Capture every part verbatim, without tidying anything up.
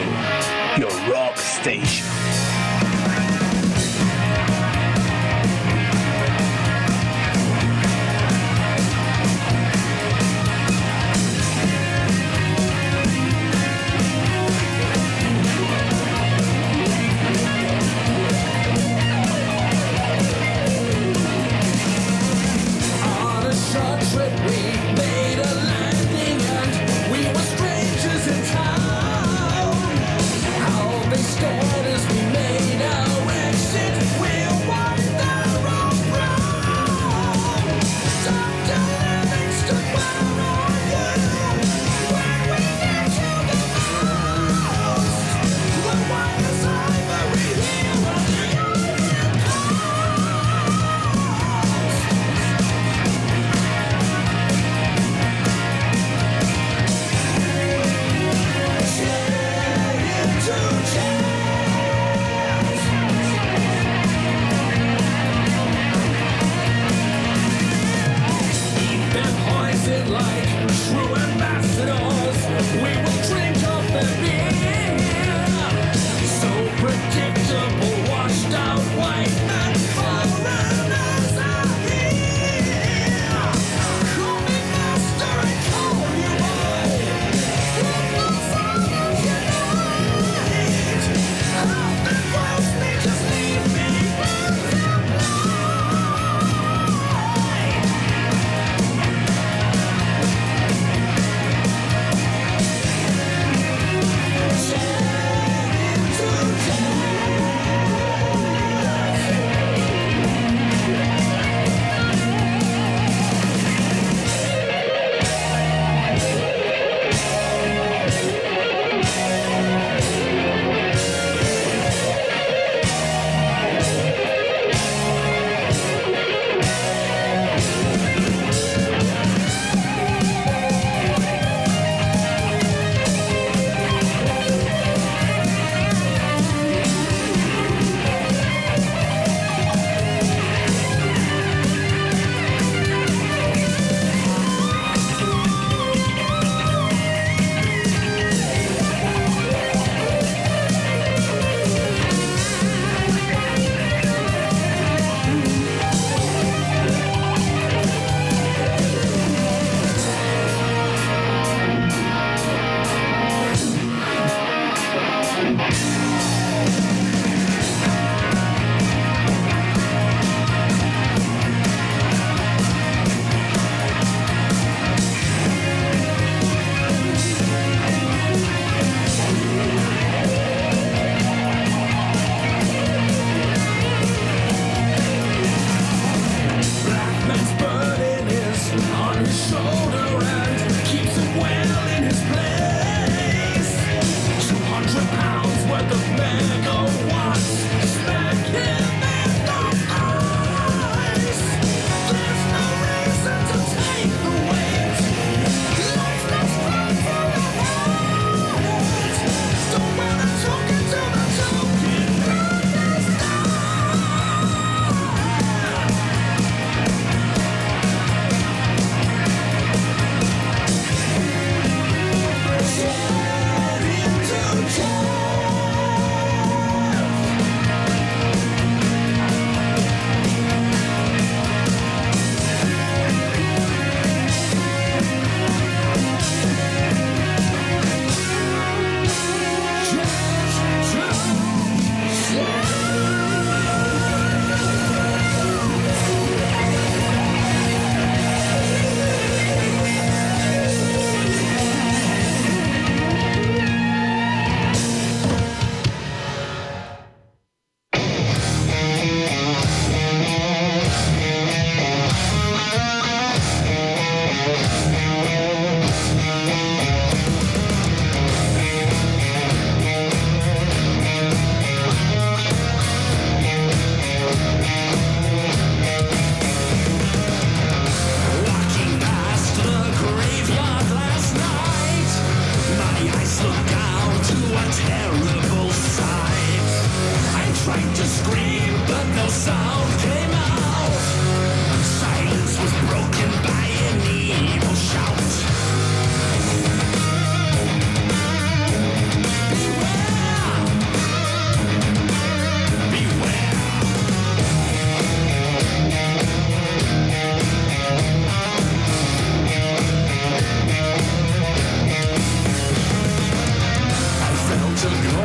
your rock station. On a short trip we made a landing and we were strangers in town. How they stared as we made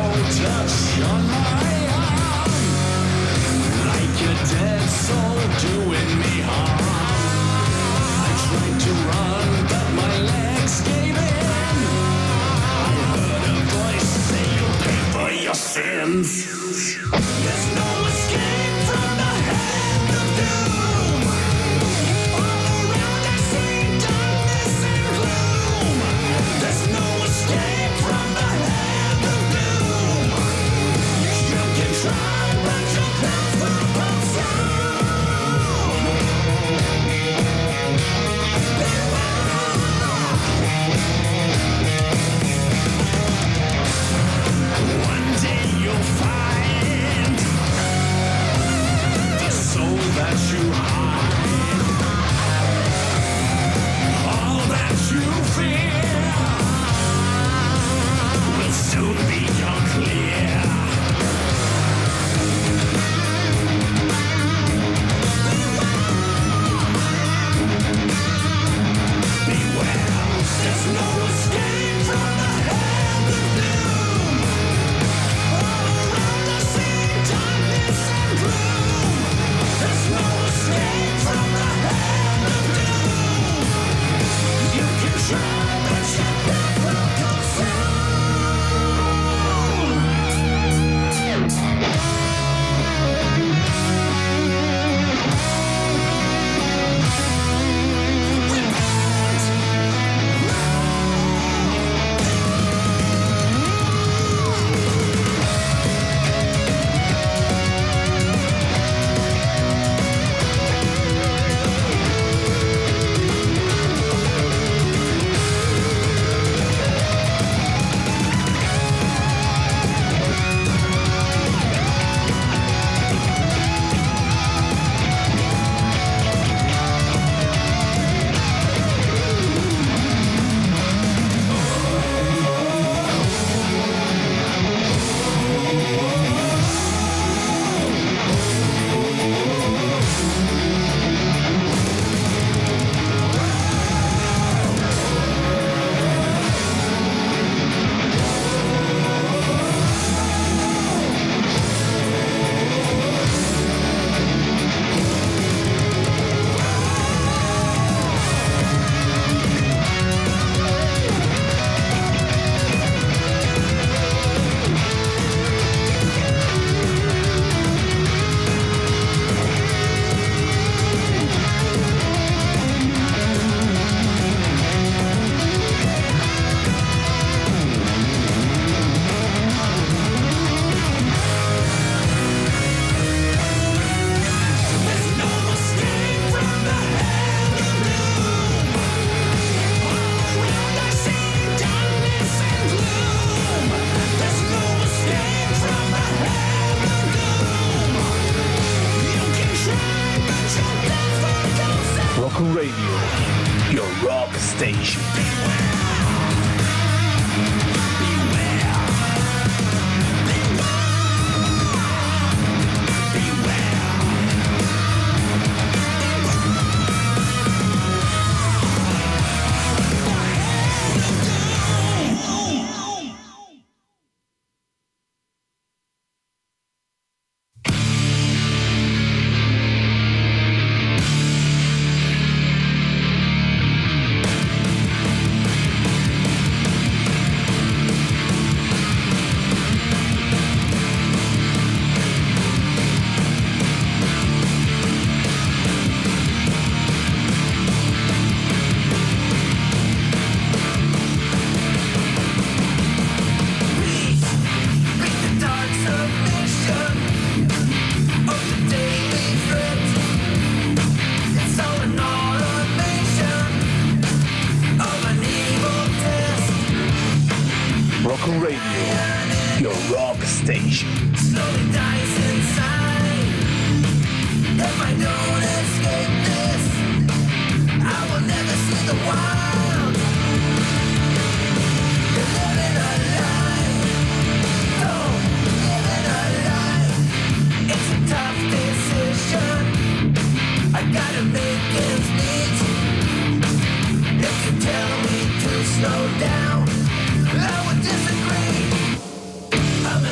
Slow down, I would disagree. I'm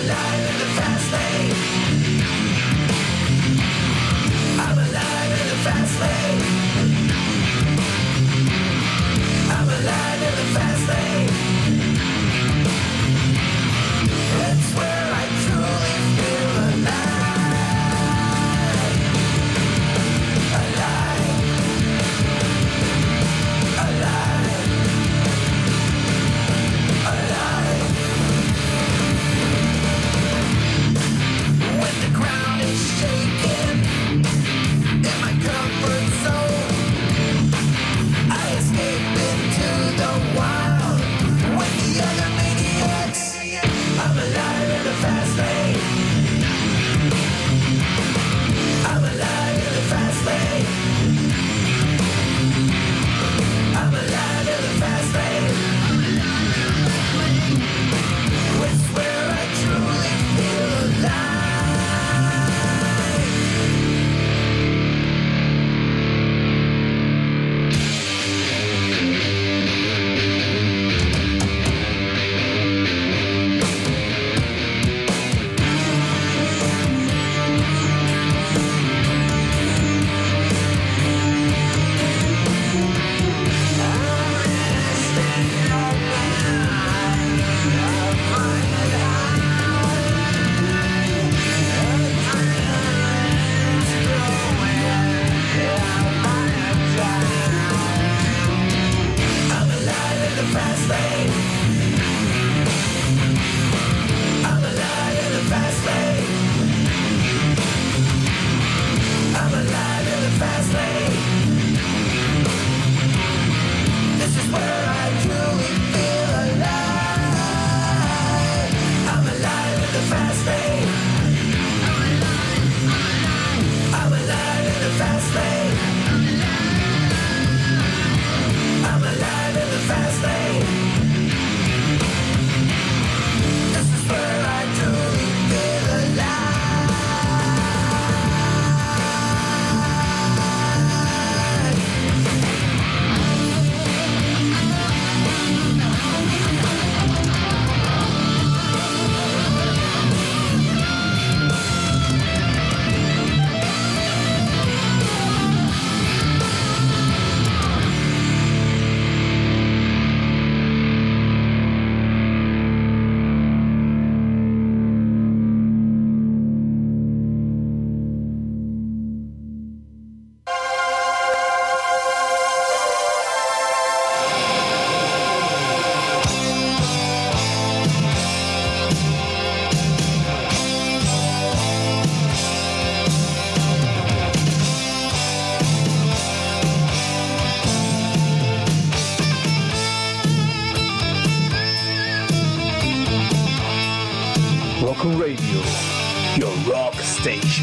Rock Radio, your rock station.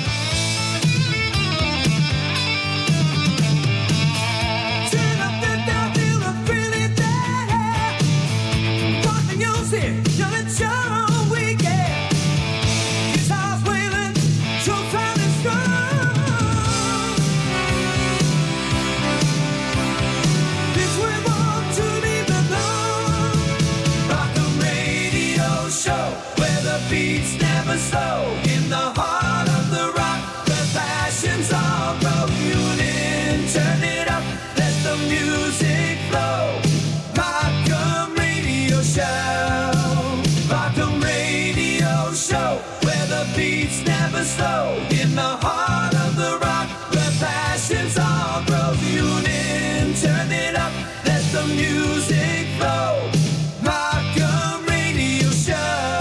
Beats never slow in the heart of the rock. The passions all grow. Union, turn it up, let the music flow. Rock'em Radio Show. Rock'em Radio Show, where the beats never slow in the heart of the rock. The passions all grow. Union, turn it up, let the music flow. Rock'em Radio Show.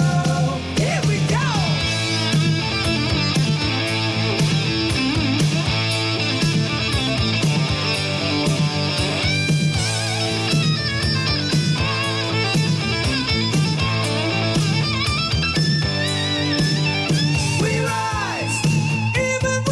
Even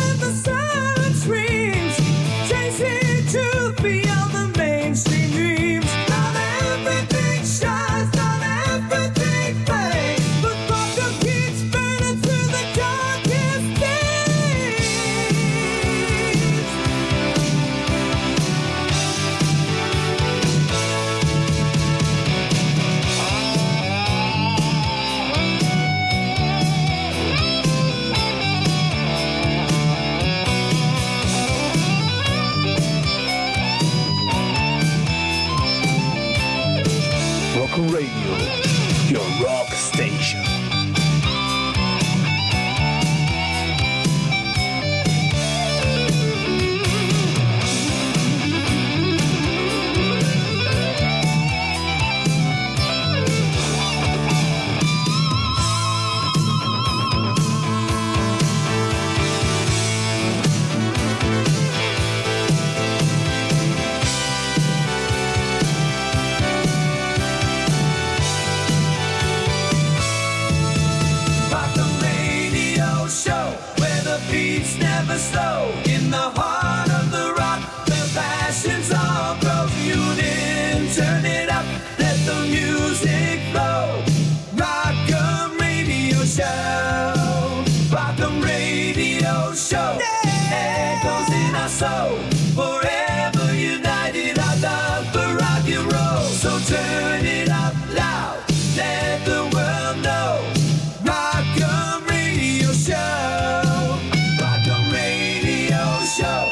slow in the heart of the rock. The passions all grow. Tune in, turn it up, let the music flow. Rock'em Radio Show. Rock'em Radio Show. Echoes in our soul. Forever united, our love for rock and roll. So turn it up loud, let the world know. Rock'em Radio Show. Rock'em Radio Show.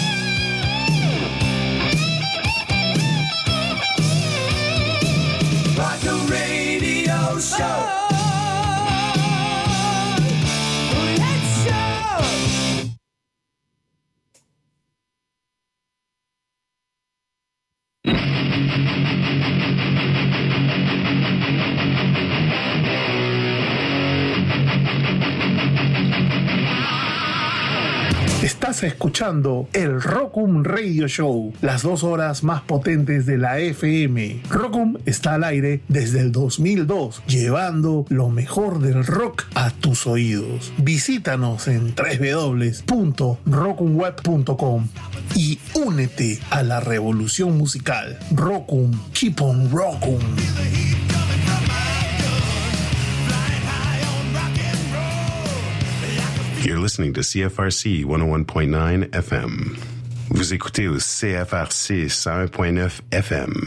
Rock'em Radio Show. Let's show. Estás escuchando el Rock'em Radio Show, las dos horas más potentes de la F M. Rock'em está al aire desde el dos mil dos, llevando lo mejor del rock a tus oídos. Visítanos en doble u doble u doble u punto rock'em web punto com y únete a la revolución musical. Rock'em, keep on Rock'em. You're listening to C F R C one oh one point nine F M. Vous écoutez au C F R C one oh one point nine F M.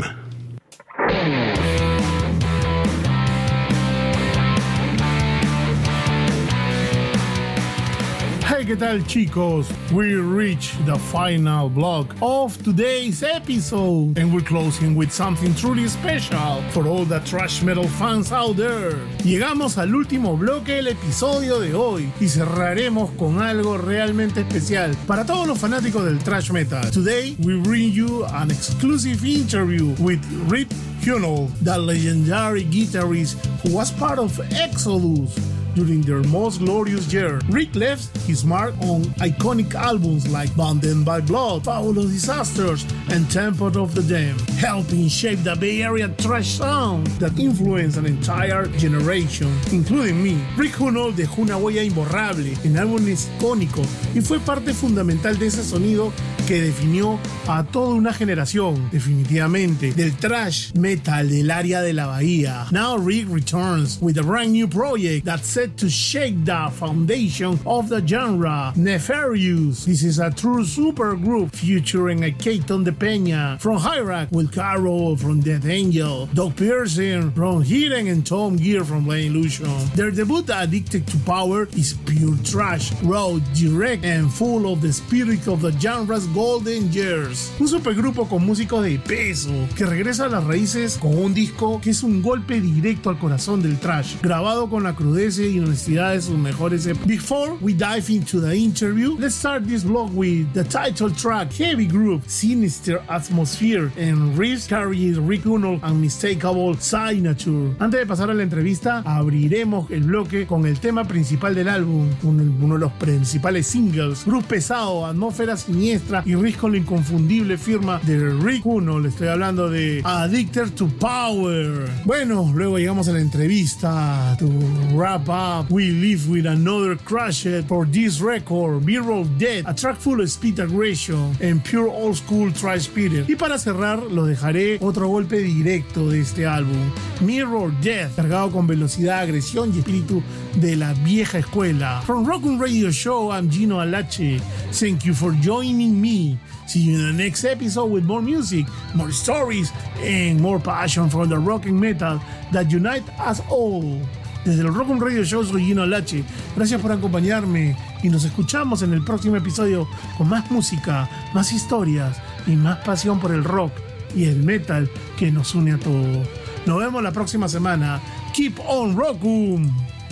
Hey, ¿qué tal, chicos? We reached the final block of today's episode, and we're closing with something truly special for all the thrash metal fans out there. Llegamos al último bloque del episodio de hoy y cerraremos con algo realmente especial para todos los fanáticos del thrash metal. Today, we bring you an exclusive interview with Rick Hunold, the legendary guitarist who was part of Exodus during their most glorious year. Rick left his mark on iconic albums like Bound by Blood, Fabulous Disasters, and Temple of the Damned, helping shape the Bay Area thrash sound that influenced an entire generation, including me. Rick Hunold dejó una huella imborrable en álbumes icónicos y fue parte fundamental de ese sonido que definió a toda una generación, definitivamente, del thrash metal del área de la Bahía. Now Rick returns with a brand new project that's set to shake the foundation of the genre, Nefarious. This is a true super group featuring a Keaton De Peña from Hierarch, Will Carroll from Death Angel, Doug Pearson from Hidden, and Tom Gear from Blind Illusion. Their debut, Addicted to Power, is pure thrash, raw, direct, and full of the spirit of the genre's golden years. Un supergrupo con músicos de peso que regresa a las raíces con un disco que es un golpe directo al corazón del thrash, grabado con la crudeza y honestidad de sus mejores épocas. Before we dive into the interview, let's start this vlog with the title track, Heavy Groove, Sinister Atmosphere, and riffs carry Rick Hunold Unmistakable Signature. Antes de pasar a la entrevista, abriremos el bloque con el tema principal del álbum, uno de los principales singles, groove pesado, atmósfera siniestra y riff con la inconfundible firma de Rick Hunold. Le estoy hablando de Addicted to Power. Bueno, luego llegamos a la entrevista. To wrap up, we leave with another crush for this record, Mirror of Death, a track full of speed, aggression and pure old school thrash spirit. Y para cerrar, lo dejaré otro golpe directo de este álbum, Mirror Death, cargado con velocidad, agresión y espíritu de la vieja escuela. From Rock'em Radio Show, I'm Gino Alache. Thank you for joining me. See you in the next episode with more music, more stories, and more passion for the rock and metal that unite us all. Desde el Rock'em Radio Show soy Gino Alache. Gracias por acompañarme y nos escuchamos en el próximo episodio con más música, más historias y más pasión por el rock y el metal que nos une a todos. Nos vemos la próxima semana. Keep on Rock'em.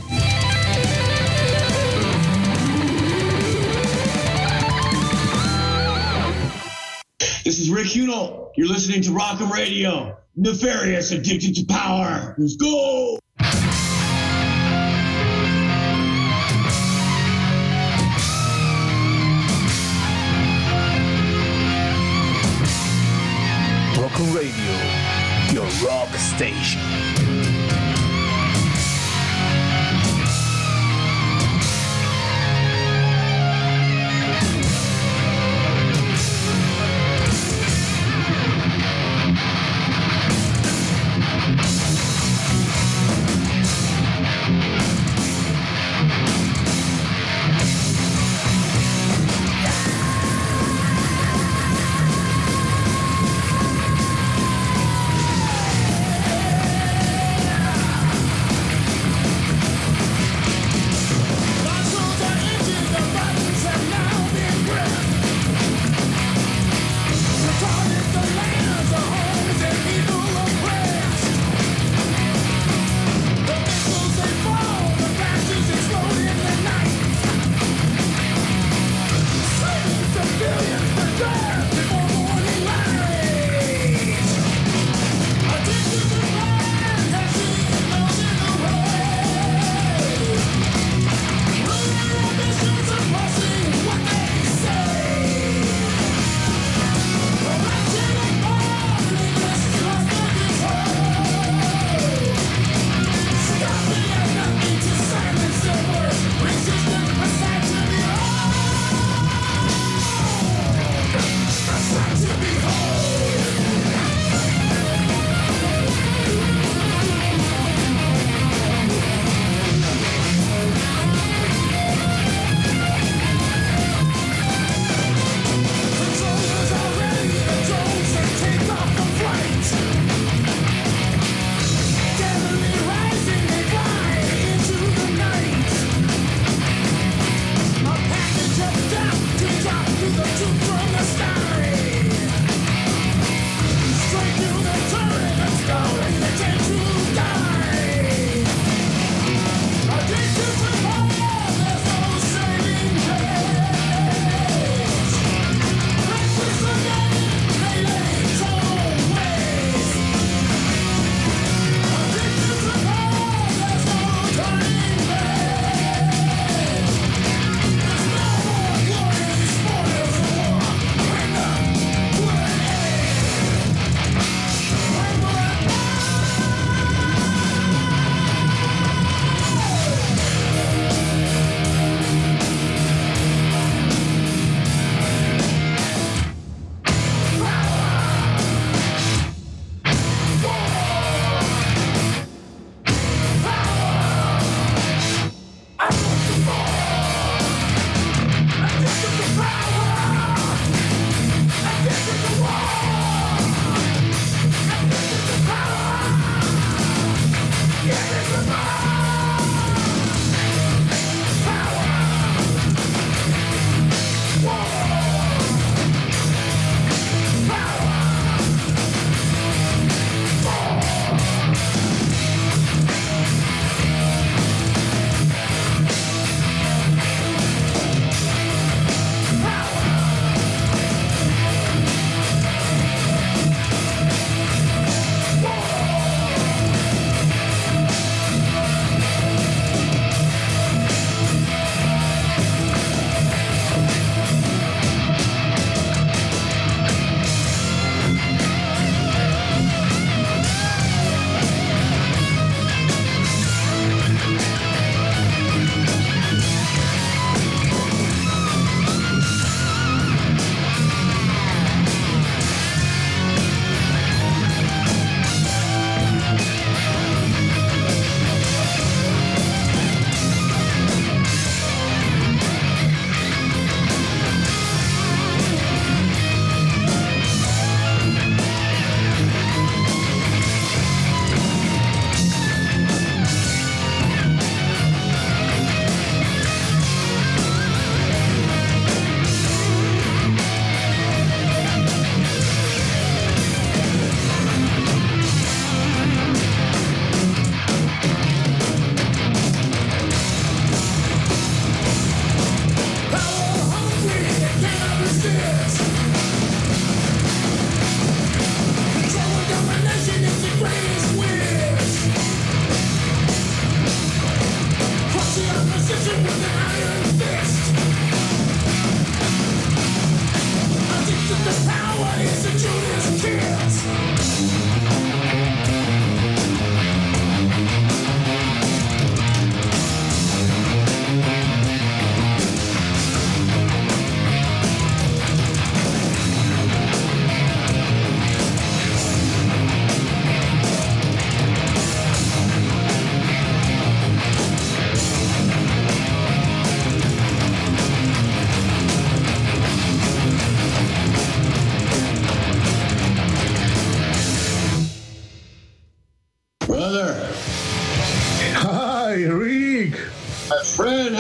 This is Rick Hunold. You're listening to Rock'em Radio. Nefarious, Addicted to Power. Let's go! Rock'em Radio, your rock station.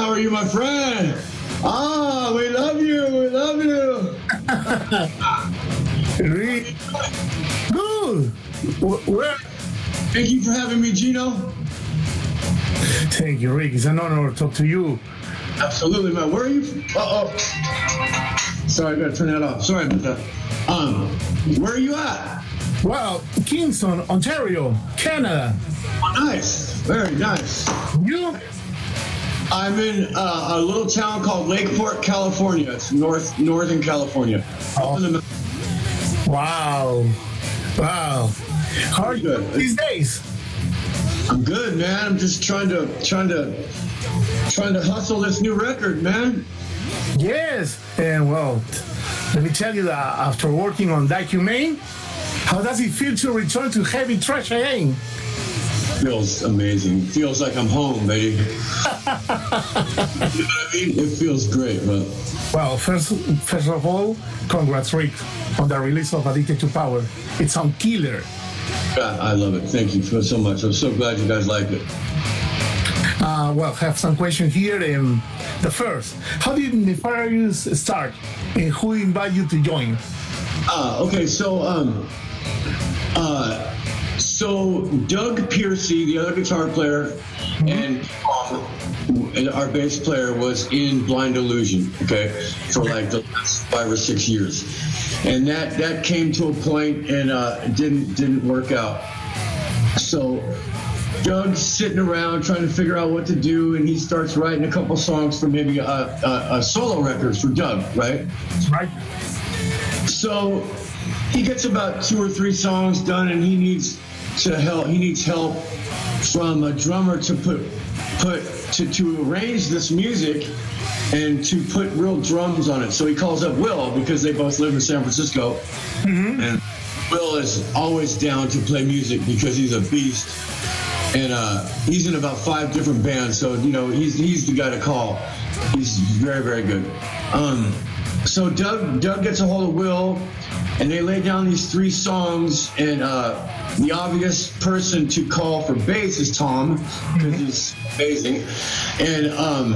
how are you, my friend? Ah, we love you, we love you. Rick, good. Where? Thank you for having me, Gino. Thank you, Rick. It's an honor to talk to you. Absolutely, man. Where are you from? Uh-oh. Sorry, I gotta turn that off. Sorry about that. Um, where are you at? Well, Kingston, Ontario, Canada. Oh, nice. Very nice. You? I'm in uh, a little town called Lakeport, California. It's north, northern California. Oh. In the- Wow. Wow. How are you Good. these days? I'm good, man. I'm just trying to, trying to, trying to hustle this new record, man. Yes. And well, let me tell you that after working on That Humane, how does it feel to return to heavy trash again? Feels amazing. Feels like I'm home, baby. You know what I mean? It feels great, man. Well, first, first of all, congrats, Rick, on the release of Addicted to Power. It's on killer. God, I love it. Thank you so much. I'm so glad you guys like it. Uh, well, have some questions here. And the first, how did Nefarious start, and who invited you to join? Uh, okay, so um, uh, so Doug Piercy, the other guitar player, mm-hmm. and um, and our bass player was in Blind Illusion. Okay, for like the last five or six years, and that that came to a point and uh, didn't didn't work out. So Doug's sitting around trying to figure out what to do, and he starts writing a couple songs for maybe a, a, a solo records for Doug, right? Right. So he gets about two or three songs done, and he needs to help. He needs help from a drummer to put put to, to arrange this music and to put real drums on it. So he calls up Will because they both live in San Francisco, mm-hmm. and Will is always down to play music because he's a beast, and uh, he's in about five different bands. So you know he's he's the guy to call. He's very very good. Um, So Doug Doug gets a hold of Will, and they lay down these three songs, and uh, the obvious person to call for bass is Tom, because he's amazing. And um,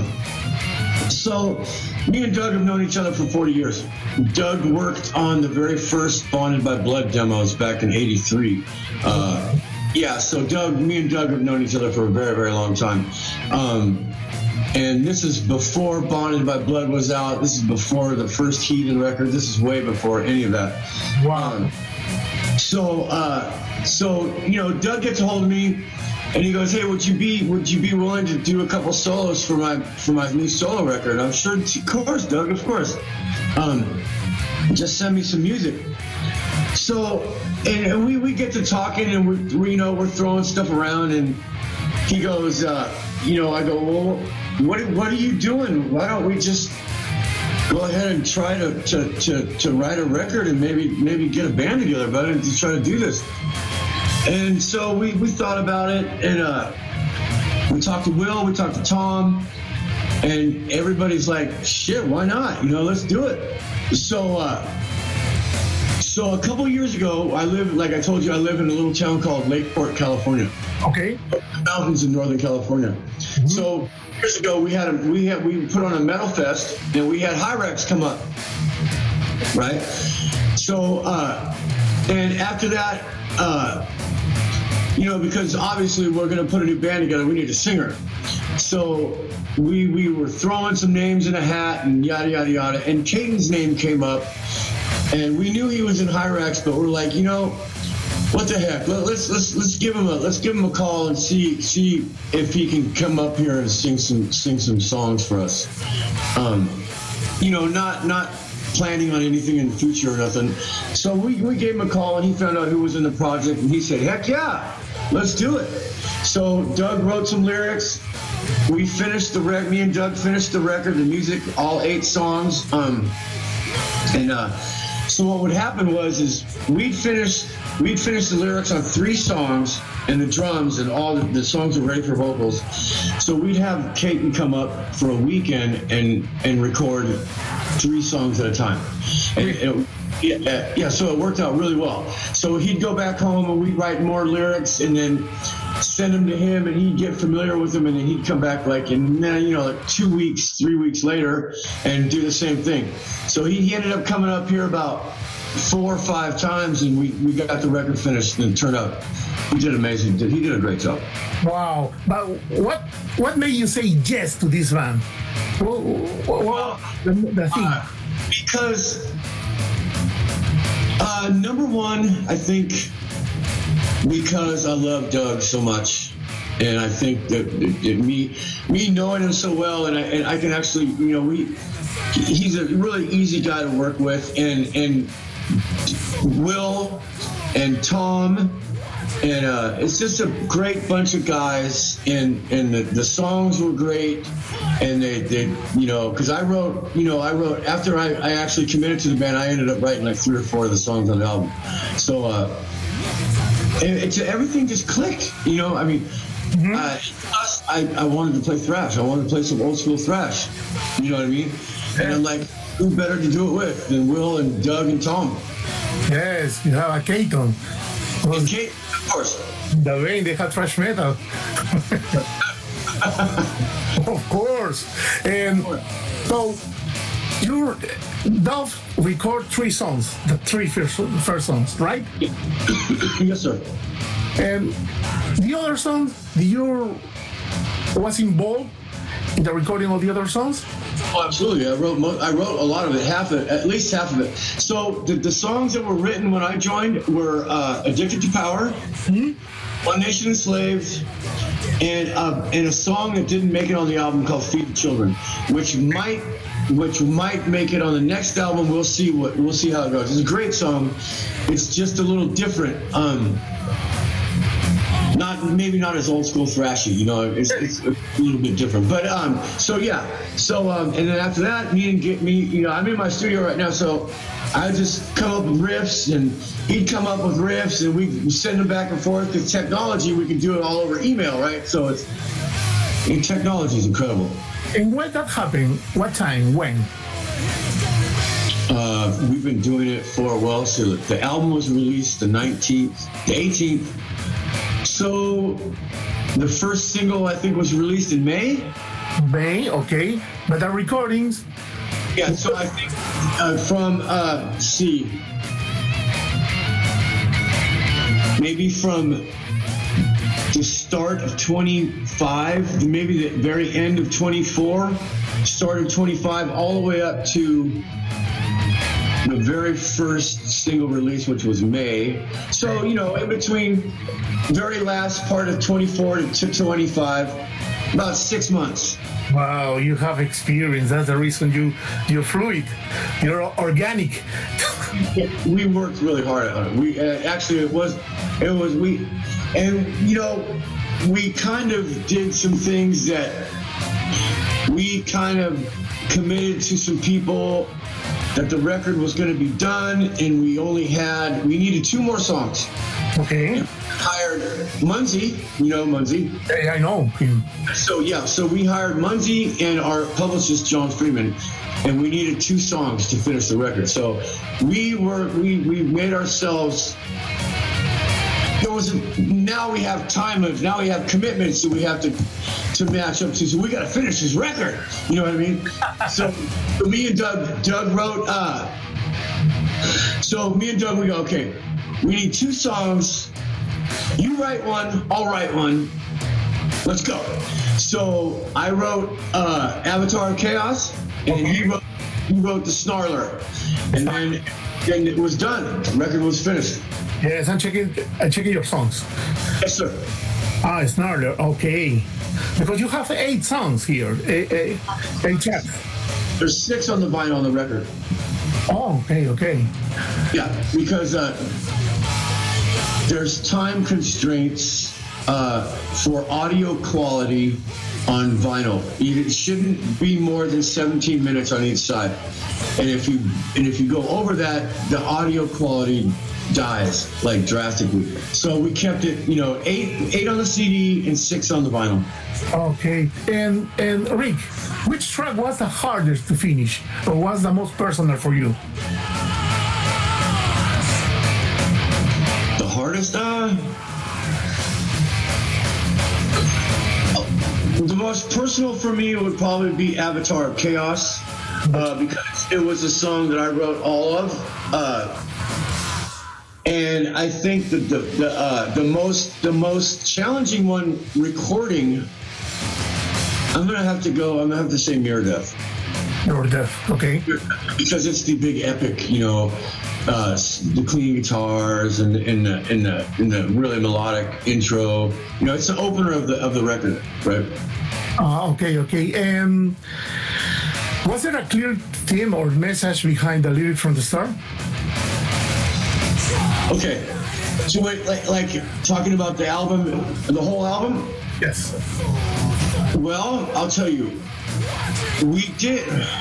so me and Doug have known each other for forty years. Doug worked on the very first Bonded by Blood demos back in eighty-three. Uh, yeah, so Doug, me and Doug have known each other for a very, very long time. Um, And this is before Bonded by Blood was out. This is before the first Heathen record. This is way before any of that. Wow. Um, so, uh, so you know, Doug gets a hold of me, and he goes, "Hey, would you be would you be willing to do a couple solos for my for my new solo record?" I'm sure, of course, Doug, of course. Um, just send me some music. So, and, and we we get to talking, and we, we you know we're throwing stuff around, and he goes, uh, you know, I go, well. What what are you doing? Why don't we just go ahead and try to, to, to, to write a record and maybe maybe get a band together about it to try to do this? And so we, we thought about it, and uh, we talked to Will, we talked to Tom, and everybody's like, shit, why not? You know, let's do it. So uh, so a couple years ago, I live, like I told you, I live in a little town called Lakeport, California. Okay. Mountains in Northern California. Mm-hmm. So years ago, we had a, we had we put on a metal fest, and we had Hyrax come up, right? So uh, and after that, uh, you know, because obviously we're going to put a new band together, we need a singer. So we we were throwing some names in a hat and yada yada yada, and Caden's name came up, and we knew he was in Hyrax, but we're like, you know, what the heck? Let's let's let's give him a let's give him a call and see see if he can come up here and sing some sing some songs for us. Um, you know, not not planning on anything in the future or nothing. So we, we gave him a call, and he found out who was in the project, and he said, "Heck yeah, let's do it." So Doug wrote some lyrics. We finished the record. Me and Doug finished the record, the music, all eight songs. Um, and uh, so what would happen was is we'd finish. We'd finish the lyrics on three songs and the drums, and all the, the songs were ready for vocals. So we'd have Caden come up for a weekend and, and record three songs at a time. And it, yeah, yeah, so it worked out really well. So he'd go back home and we'd write more lyrics, and then send them to him, and he'd get familiar with them, and then he'd come back like in you know like two weeks, three weeks later, and do the same thing. So he, he ended up coming up here about four or five times, and we, we got the record finished, and it turned out he did amazing. He did a great job. Wow! But what what made you say yes to this band? Well, well the, the thing. Uh, because uh, number one, I think because I love Doug so much, and I think that, that, that me me knowing him so well, and I and I can actually you know we he's a really easy guy to work with, and and Will and Tom. And uh, it's just a great bunch of guys, and, and the, the songs were great, and they, they you know, because I wrote, you know, I wrote, after I, I actually committed to the band, I ended up writing like three or four of the songs on the album. So uh, it, it's, everything just clicked, you know, I mean, mm-hmm. uh, plus I, I wanted to play thrash. I wanted to play some old school thrash, you know what I mean? And I'm like, who better to do it with than Will and Doug and Tom? Yes, you have a Keaton. Well, Kate, of course. The vein, they have thrash metal. Of course. And so you Dove record three songs, the three first, first songs, right? Yes, sir. And the other songs, do you was involved in the recording of the other songs? Oh, absolutely. I wrote mo- I wrote a lot of it, half of it, at least half of it. So the, the songs that were written when I joined were uh, Addicted to Power, mm-hmm. One Nation Enslaved, and uh, and a song that didn't make it on the album called Feed the Children, which might which might make it on the next album. We'll see what we'll see how it goes. It's a great song. It's just a little different. Um, Not maybe not as old school thrashy, you know. It's, it's a little bit different, but um. So yeah. So um. And then after that, me and get me, you know, I'm in my studio right now, so I just come up with riffs, and he'd come up with riffs, and we send them back and forth. Because technology, we can do it all over email, right? So it's and technology is incredible. And when that happened, what time, when? Uh, we've been doing it for well. So the album was released the nineteenth, the eighteenth. So the first single I think was released in May. May, okay. But the recordings? Yeah, so I think uh, from, uh, let's see, maybe from the start of twenty-five, maybe the very end of twenty-four, start of twenty-five, all the way up to the very first single release, which was May. So, you know, in between very last part of twenty-four to twenty-five, about six months. Wow, you have experience. That's the reason you, you're fluid. You're organic. We worked really hard on it. We uh, actually, it was, it was, we, and, you know, we kind of did some things that we kind of committed to some people that the record was going to be done, and we only had, we needed two more songs. Okay. And hired Munzie, you know Munzie. Hey, I know him. So yeah, so we hired Munzie and our publicist John Freeman, and we needed two songs to finish the record. So we were, we, we made ourselves, there was, a, now we have time limits, now we have commitments that we have to to match up to, so we got to finish this record, you know what I mean? So, so me and Doug, Doug wrote, uh, so me and Doug, we go, okay, we need two songs, you write one, I'll write one, let's go. So I wrote uh, Avatar of Chaos, and he wrote, he wrote The Snarler, and then and it was done, the record was finished. Yes, I'm checking, I'm checking your songs. Yes, sir. Ah, Snarler, okay. Because you have eight songs here, eight, eight, eight tracks. There's six on the vinyl on the record. Oh, okay, okay. Yeah, because uh, there's time constraints uh, for audio quality on vinyl. It shouldn't be more than seventeen minutes on each side, and if you and if you go over that, the audio quality dies like drastically. So we kept it, you know, eight eight on the C D and six on the vinyl. Okay, and and Rick, which track was the hardest to finish, or was the most personal for you? The hardest, uh, The most personal for me would probably be Avatar of Chaos, uh, because it was a song that I wrote all of. Uh, and I think that the the, uh, the most the most challenging one recording, I'm gonna have to go. I'm gonna have to say Mirror Death. Mirror Death, okay. Because it's the big epic, you know, uh, the clean guitars and and the and the and the really melodic intro. You know, it's the opener of the of the record, right? Uh, okay, okay. Um, was there a clear theme or message behind the lyric from the start? Okay, so wait, like, like talking about the album, the whole album? Yes. Well, I'll tell you, we did.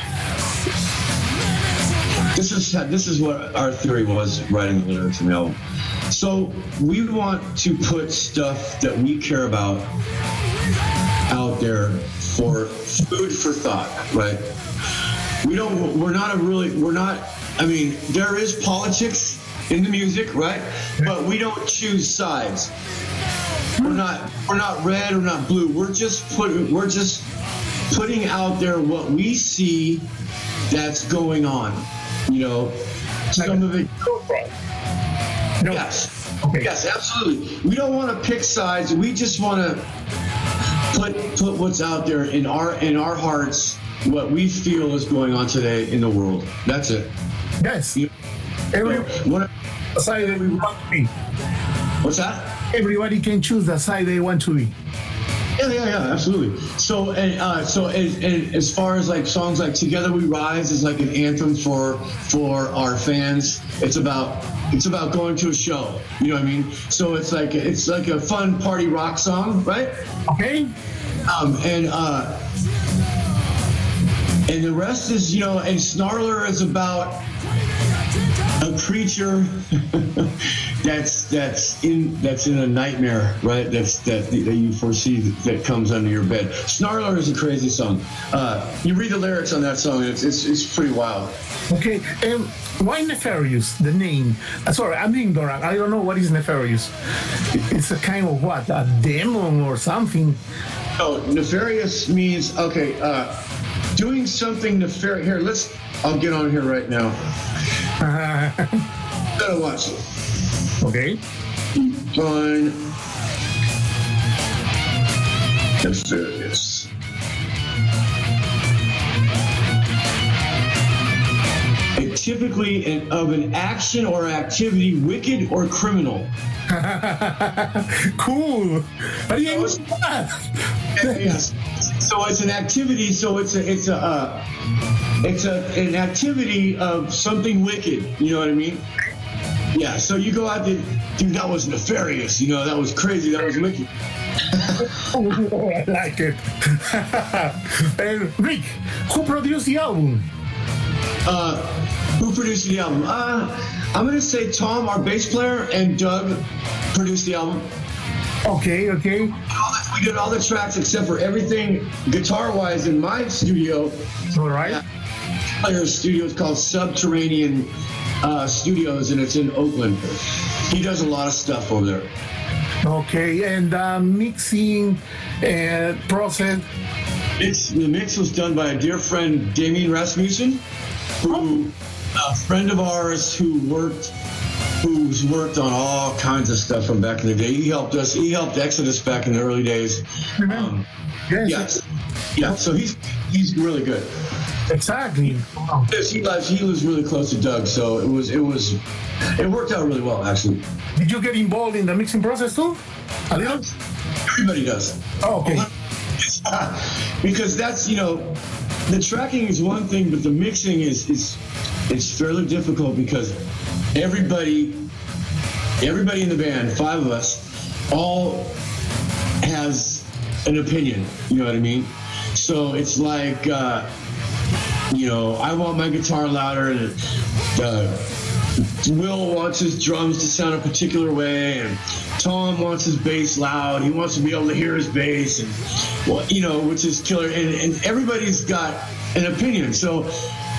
This is this is what our theory was writing the lyrics in the album. So we want to put stuff that we care about out there for food for thought, right? We don't. We're not a really. We're not. I mean, there is politics in the music, right? But we don't choose sides. We're not. We're not red or not blue. We're just putting. We're just putting out there what we see that's going on. You know, some of it. No. Yes. Okay. Yes, absolutely. We don't want to pick sides. We just want to put put what's out there in our in our hearts, what we feel is going on today in the world. That's it. Yes. You, Every what, side that we want to be. what's that? Everybody can choose the side they want to be. Yeah, yeah, yeah, absolutely. So, and uh, so, and, and as far as like songs like "Together We Rise" is like an anthem for for our fans. It's about it's about going to a show. You know what I mean? So it's like it's like a fun party rock song, right? Okay. Um, and uh, and the rest is, you know, and Snarler is about a creature that's that's in that's in a nightmare, right? That's that that you foresee that, that comes under your bed. Snarler is a crazy song. Uh, you read the lyrics on that song, and it's it's, it's pretty wild. Okay. Um, why Nefarious? The name? Uh, sorry, I'm ignorant. I don't know what is Nefarious. It's a kind of what? A demon or something? Oh, nefarious means okay. Uh, doing something nefarious. Here, let's. I'll get on here right now. Uh, Gotta watch it. okay. Fine. Nefarious. A typically an, of an action or activity, wicked or criminal. Cool. But yeah, So yes. So it's an activity. So it's a it's a uh, it's a an activity of something wicked. You know what I mean? Yeah. So you go out there, dude. That was nefarious. You know, that was crazy. That was wicked. Oh, I like it. And Rick, who produced the album? Uh, who produced the album? Uh, I'm gonna say Tom, our bass player, and Doug produced the album. Okay, okay. All the, we did all the tracks except for everything guitar-wise in my studio. All right. Yeah. Player's studio is called Subterranean uh, Studios, and it's in Oakland. He does a lot of stuff over there. Okay, and uh, mixing uh, process. It's, the mix was done by a dear friend, Damien Rasmussen, who a friend of ours who worked, who's worked on all kinds of stuff from back in the day. He helped us. He helped Exodus back in the early days. Um, Yes, yes, yeah. So he's he's really good. exactly. Wow. Yes, he lives. He was really close to Doug, so it was it was it worked out really well, actually. Did you get involved in the mixing process too? A little? Everybody does. Oh, okay. Because that's, you know, the tracking is one thing, but the mixing is is it's fairly difficult because everybody everybody in the band, five of us, all has an opinion. You know what I mean? So it's like, uh, you know, I want my guitar louder, and uh, Will wants his drums to sound a particular way, and Tom wants his bass loud. He wants to be able to hear his bass, and well, you know, which is killer. And, and everybody's got an opinion. So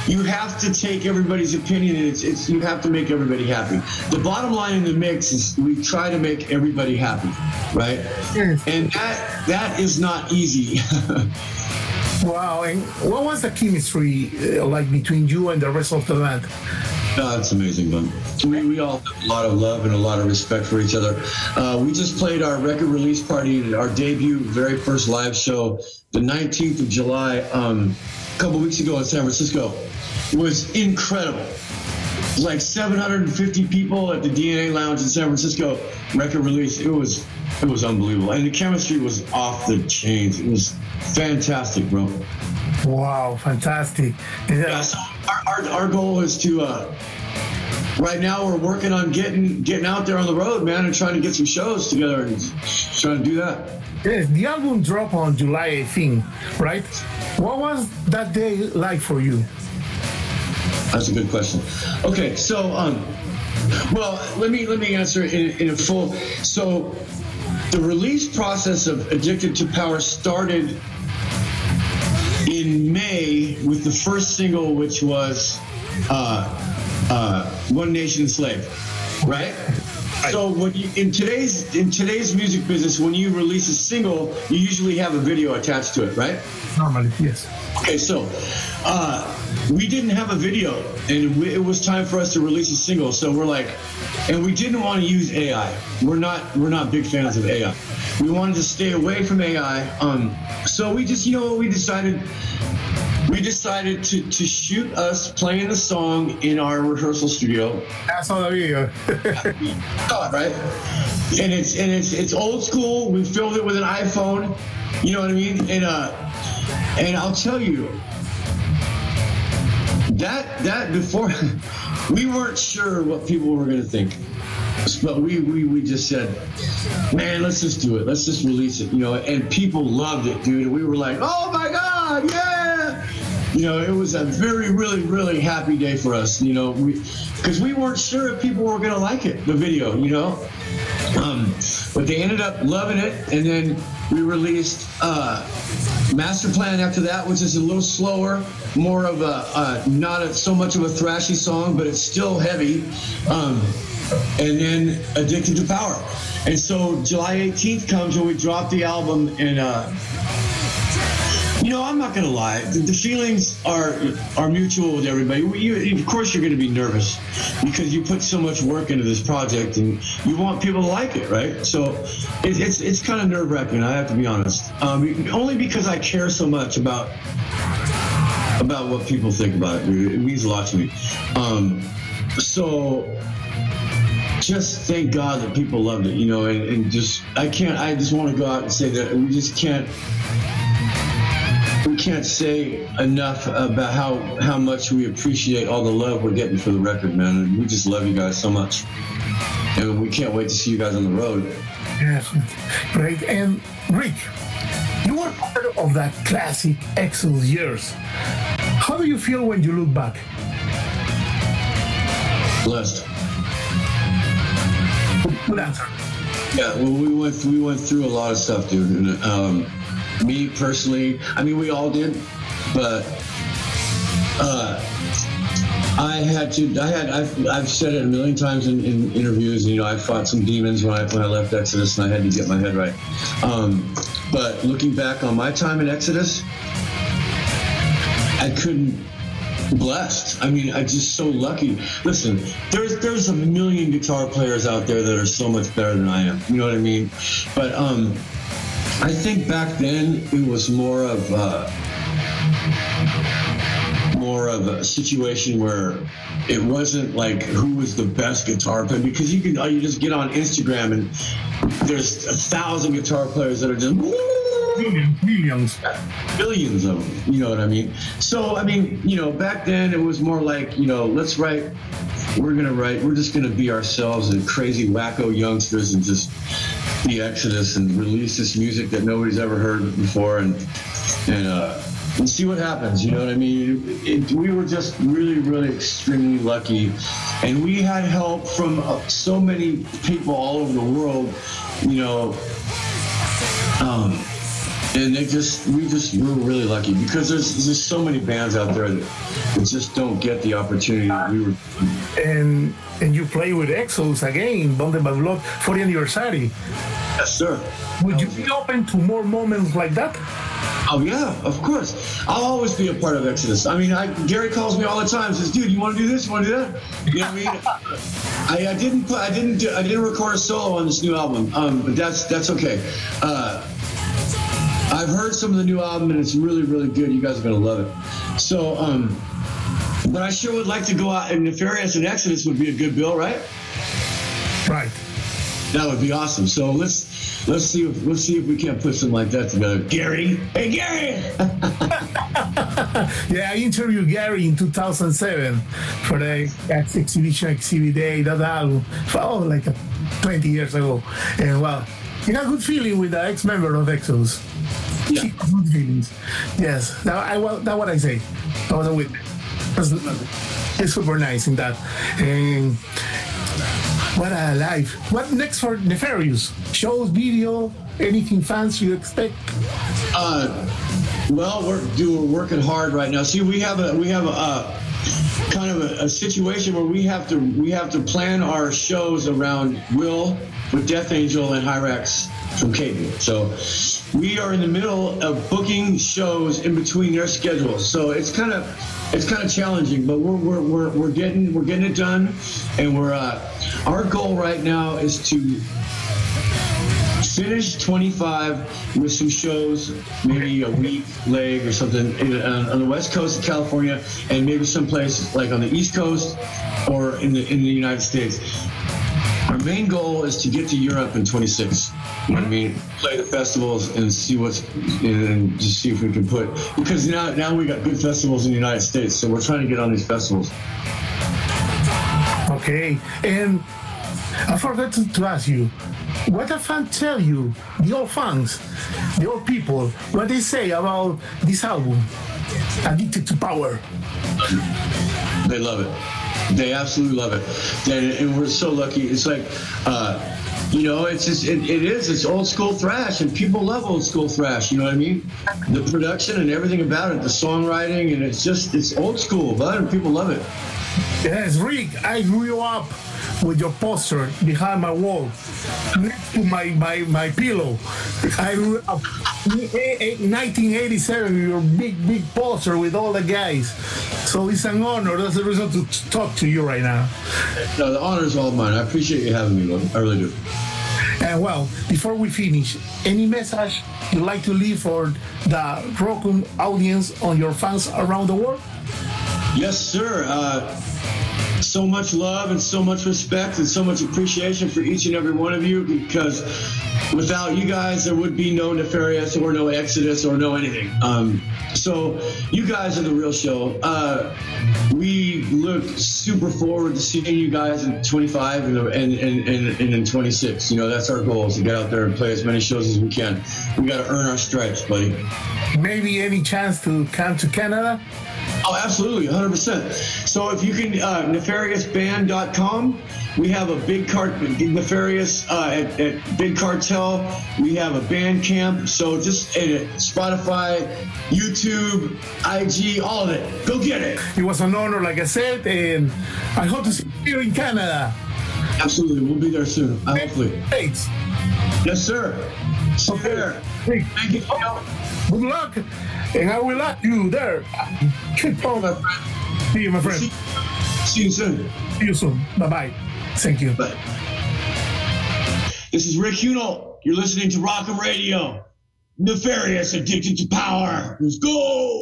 you have to take everybody's opinion, and it's, it's you have to make everybody happy. The bottom line in the mix is we try to make everybody happy, right? Yes. And that that is not easy. Wow. And what was the chemistry uh, like between you and the rest of the band? Oh, that's amazing, man. We, we all have a lot of love and a lot of respect for each other. Uh, we just played our record release party, our debut, very first live show, the nineteenth of July, um, a couple weeks ago in San Francisco. It was incredible. It was like seven hundred fifty people at the D N A Lounge in San Francisco, record release. It was it was unbelievable. And the chemistry was off the chains. It was fantastic, bro. Wow, fantastic. Yeah, so our, our, our goal is to, uh, right now we're working on getting getting out there on the road, man, and trying to get some shows together and trying to do that. Yes, the album dropped on July eighteenth, right? What was that day like for you? That's a good question. Okay, so, um, well, let me let me answer it in, in a full. So, the release process of Addicted to Power started in May with the first single, which was uh, uh, "One Nation Slave," right? Right. So when you, in today's in today's music business, when you release a single, you usually have a video attached to it, right? Normally, yes. Okay, so uh, we didn't have a video, and we, it was time for us to release a single. So we're like, and we didn't want to use A I. We're not we're not big fans of A I. We wanted to stay away from A I. Um, so we just, you know what we decided? We decided to, to shoot us playing the song in our rehearsal studio. I saw the video. Right? And it's and it's it's old school. We filmed it with an iPhone. You know what I mean? And uh, and I'll tell you that that before we weren't sure what people were gonna think. But we, we, we just said, man, let's just do it. Let's just release it, you know. And people loved it, dude. And we were like, oh my God, yeah. You know, it was a very, really, really happy day for us, you know, we because we weren't sure if people were going to like it, the video, you know. Um, but they ended up loving it. And then we released uh, Master Plan after that, which is a little slower, more of a, uh, not a, so much of a thrashy song, but it's still heavy. Um, and then Addicted to Power. And so July eighteenth comes when we drop the album, and uh, you know, I'm not gonna lie, the, the feelings are are mutual with everybody. You, of course you're gonna be nervous because you put so much work into this project and you want people to like it, right? So it, it's it's kind of nerve-wracking, I have to be honest. Um, only because I care so much about about what people think about it, dude. It means a lot to me. Um, so just thank God that people loved it, you know, and, and just, I can't, I just want to go out and say that we just can't, we can't say enough about how, how much we appreciate all the love we're getting for the record, man. And we just love you guys so much. And we can't wait to see you guys on the road. Yes, great. And Rick, you were part of that classic Exodus years. How do you feel when you look back? Blessed. Good answer. Yeah, well, we went we went through a lot of stuff, dude. And, um, me personally, I mean, we all did, but uh, I had to. I had. I've, I've said it a million times in, in interviews. You know, I fought some demons when I when I left Exodus, and I had to get my head right. Um, but looking back on my time in Exodus, I couldn't. Blessed. I mean, I'm just so lucky. Listen, there's there's a million guitar players out there that are so much better than I am. You know what I mean? But um, I think back then it was more of uh, more of a situation where it wasn't like who was the best guitar player, because you can you just get on Instagram and there's a thousand guitar players that are just. Millions, millions. Billions of them, you know what I mean? So, I mean, you know, back then it was more like, you know, let's write, we're going to write, we're just going to be ourselves and crazy wacko youngsters and just be Exodus and release this music that nobody's ever heard before and and uh, and see what happens, you know what I mean? It, it, we were just really, really extremely lucky. And we had help from uh, so many people all over the world, you know, um, And they just, we just, we were really lucky because there's there's so many bands out there that, that just don't get the opportunity that we were. And and you play with Exos again, Bonded by Blood, for the anniversary. Yes, sir. Would you be open to more moments like that? Oh yeah, of course. I'll always be a part of Exodus. I mean, I, Gary calls me all the time. Says, "Dude, you want to do this? You want to do that?" You know what I mean? I, I didn't, put, I didn't, do, I didn't record a solo on this new album, um, but that's that's okay. Uh, I've heard some of the new album, and it's really, really good. You guys are gonna love it. So, um, but I sure would like to go out, and Nefarious and Exodus would be a good bill, right? Right. That would be awesome. So let's. Let's see if let's see if we can't put something like that together. Gary, hey Gary! Yeah, I interviewed Gary in two thousand seven for the X exhibition, Exhibit A, that album, oh, like uh, twenty years ago. And well, you got a good feeling with the ex-member of Exos. Yeah. Good feelings. Yes, that, I, well, that's what I say. I was a witness. It's super nice in that. And what a life. What next for Nefarious? Shows, video, anything fans you expect? Uh, well, we're do, we're working hard right now. See, we have a we have a uh, kind of a, a situation where we have to we have to plan our shows around Will with Death Angel and Hyrax from Caden. So we are in the middle of booking shows in between their schedules. So it's kind of it's kind of challenging, but we're we're we're, we're getting we're getting it done, and we're uh, our goal right now is to finish twenty-five with some shows, maybe a week leg or something in, on, on the west coast of California, and maybe someplace like on the east coast or in the in the United States. Our main goal is to get to Europe in twenty-six. You know what I mean? Play the festivals and see what's, and just see if we can put, because now now we got good festivals in the United States, so we're trying to get on these festivals. Okay, and I forgot to, to ask you, what the fans tell you, the old fans, the old people, what they say about this album, Addicted to Power? They love it. They absolutely love it. And, and we're so lucky. It's like, uh, you know, it's just, it, it is, it's old school thrash, and people love old school thrash, you know what I mean? The production and everything about it, the songwriting, and it's just, it's old school, bud, and people love it. Yes, Rick, I grew up with your poster behind my wall, next to my, my, my pillow. I grew up in nineteen eighty-seven with your big, big poster with all the guys. So it's an honor. That's the reason to talk to you right now. No, the honor is all mine. I appreciate you having me, bud. I really do. And well, before we finish, any message you'd like to leave for the Rock'em audience on your fans around the world? Yes, sir. Uh, so much love and so much respect and so much appreciation for each and every one of you, because without you guys, there would be no Nefarious or no Exodus or no anything. Um, so you guys are the real show. Uh, we look super forward to seeing you guys in twenty-five and, and, and, and, and in twenty-six. You know, that's our goal, is to get out there and play as many shows as we can. We got to earn our stripes, buddy. Maybe any chance to come to Canada? Oh, absolutely, one hundred percent. So if you can, uh, nefarious band dot com, we have a big cart, Nefarious uh, at, at Big Cartel. We have a band camp. So just uh, Spotify, YouTube, I G, all of it. Go get it. It was an honor, like I said, and I hope to see you here in Canada. Absolutely, we'll be there soon, uh, hopefully. Thanks. Yes, sir. So there. Thank you. Good luck, and I will let you there. Keep on, my friend. See you, my friend. See, see you soon. See you soon. Bye-bye. Thank you. Bye. This is Rick Hunold. You're listening to Rock'em Radio. Nefarious, addicted to power. Let's go.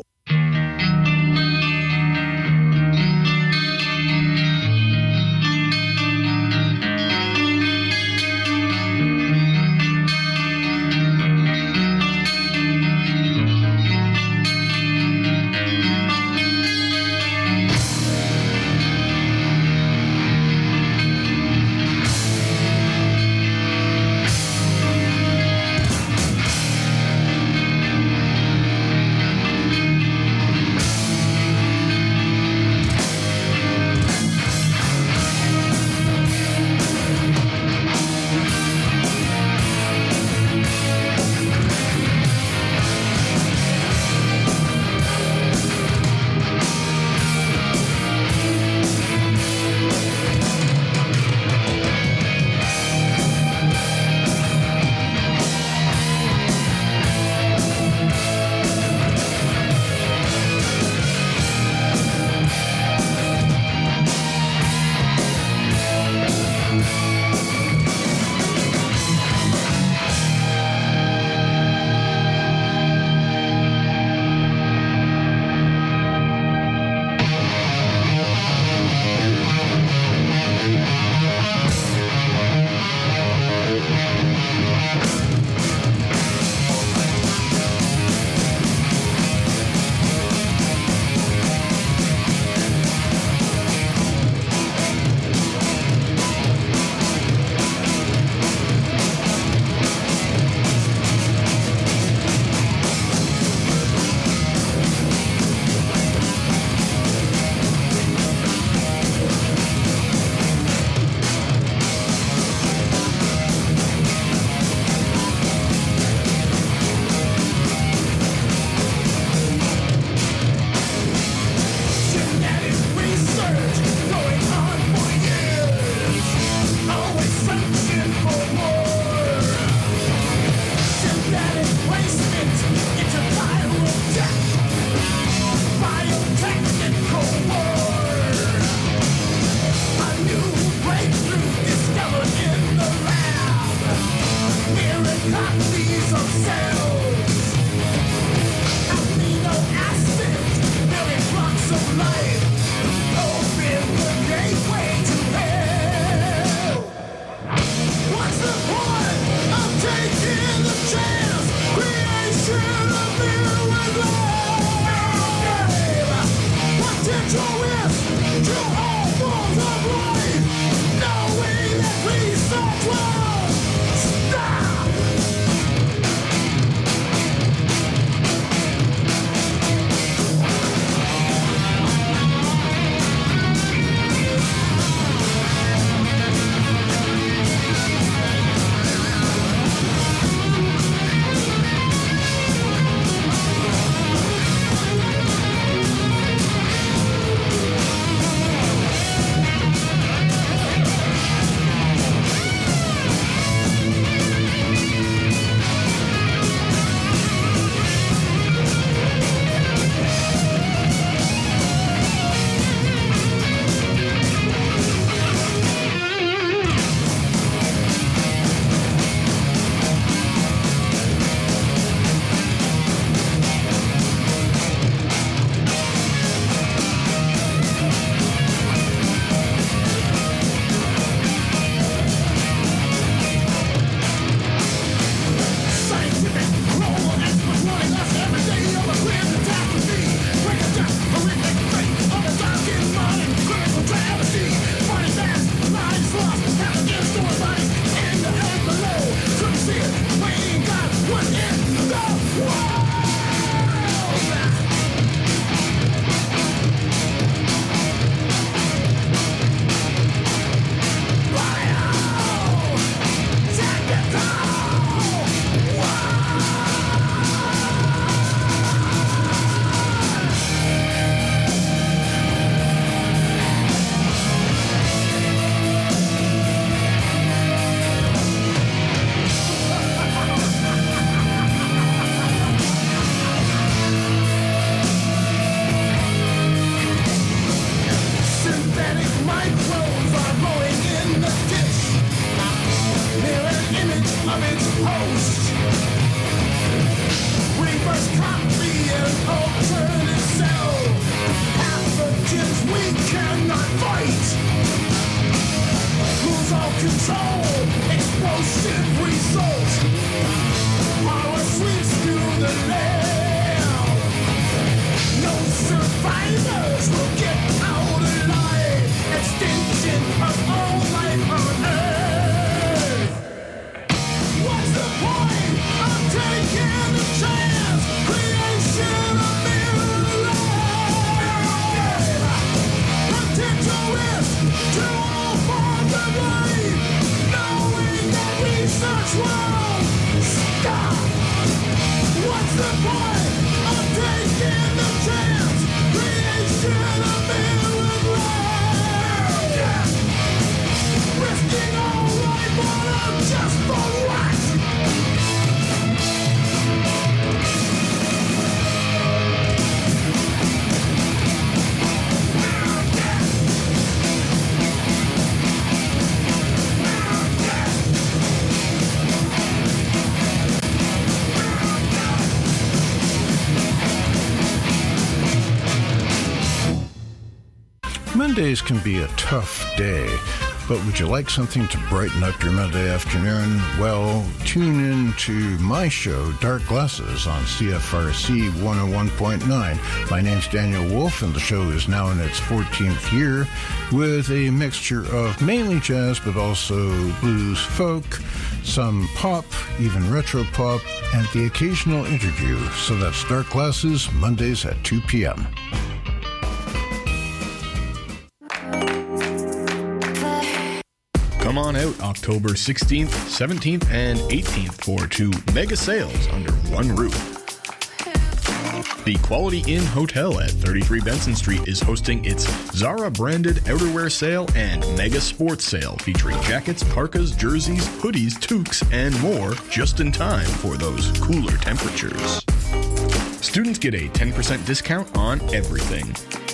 Mondays can be a tough day, but would you like something to brighten up your Monday afternoon? Well, tune in to my show, Dark Glasses, on C F R C one oh one point nine. My name's Daniel Wolf, and the show is now in its fourteenth year, with a mixture of mainly jazz, but also blues, folk, some pop, even retro pop, and the occasional interview. So that's Dark Glasses, Mondays at two p.m. Come on out October sixteenth, seventeenth, and eighteenth for two mega sales under one roof. The Quality Inn Hotel at thirty-three Benson Street is hosting its Zara-branded outerwear sale and mega sports sale featuring jackets, parkas, jerseys, hoodies, toques, and more just in time for those cooler temperatures. Students get a ten percent discount on everything.